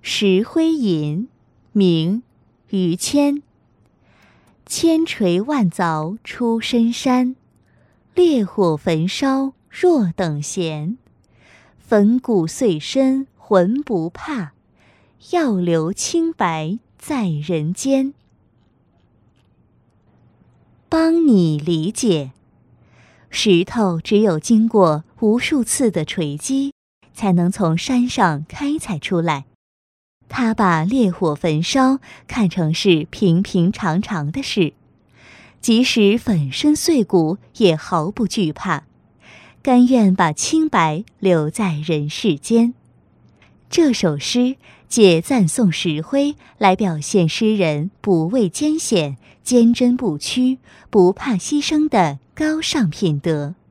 石灰吟，明，于谦。千锤万凿出深山，烈火焚烧若等闲。粉骨碎身浑不怕，要留清白在人间。帮你理解，石头只有经过无数次的锤击，才能从山上开采出来。他把烈火焚烧看成是平平常常的事，即使粉身碎骨也毫不惧怕，甘愿把清白留在人世间。这首诗借赞颂石灰来表现诗人不畏艰险、坚贞不屈、不怕牺牲的高尚品德。